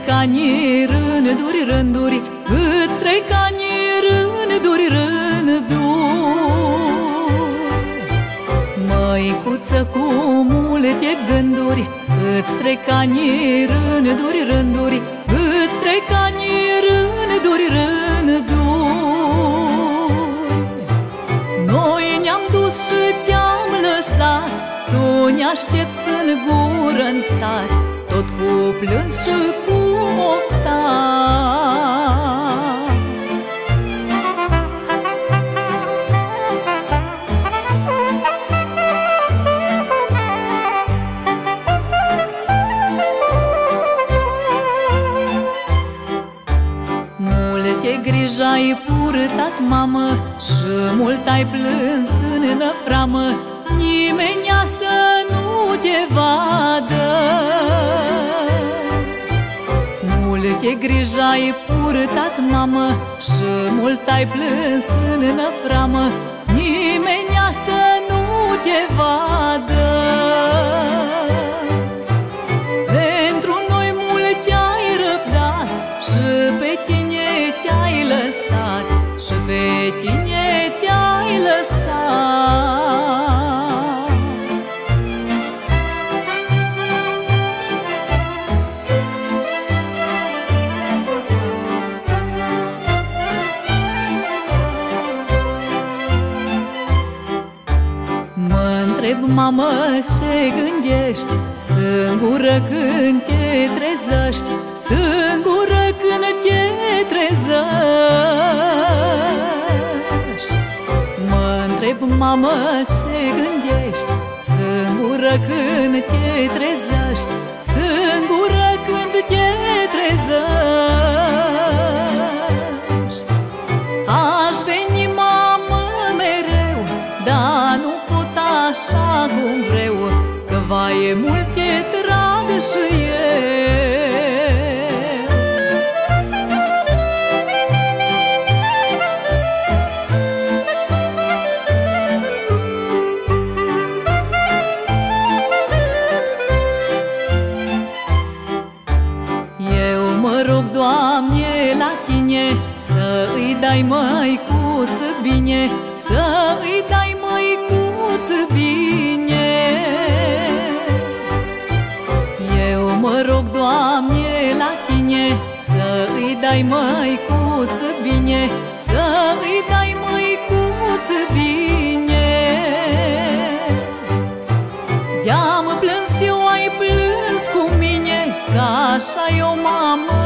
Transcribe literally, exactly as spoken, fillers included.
trec ani, rânduri, rânduri, îți trec ani, rânduri, rânduri. Măicuță cu multe gânduri, îți trec ani, rânduri, rânduri, îți trec ani, rânduri, rânduri. Noi ne-am dus și te-am lăsat, tu ne aștepți în gură în sat, tot cu plâns și cu oftat. Multe griji ai purtat, mamă, și mult ai plâns în năframă, nimenea să nu te vadă. Multe griji ai purtat, mamă, și mult ai plâns în năframă, nimenea să nu te vadă. Pentru noi multe ai răbdat și pe tine te-ai lăsat, și pe tine te-ai lăsat. Mă-ntreb, mamă, ce gândești, singură când te trezești, singură când te trezești. Mă-ntreb, mamă, ce gândești, singură când te trezești, singură când te trezești. Aș veni, mamă, mereu, dar nu pot așa cum vreau, că vai e mult e dragă și eu. Mă rog, Doamne, la tine, să-i dai măicuță bine, să-i dai măicuță bine. Eu mă rog, Doamne, la tine, să-i dai măicuță bine, să-i dai măicuță bine. De-am plâns eu, ai plâns cu mine, că așa eu, mamă,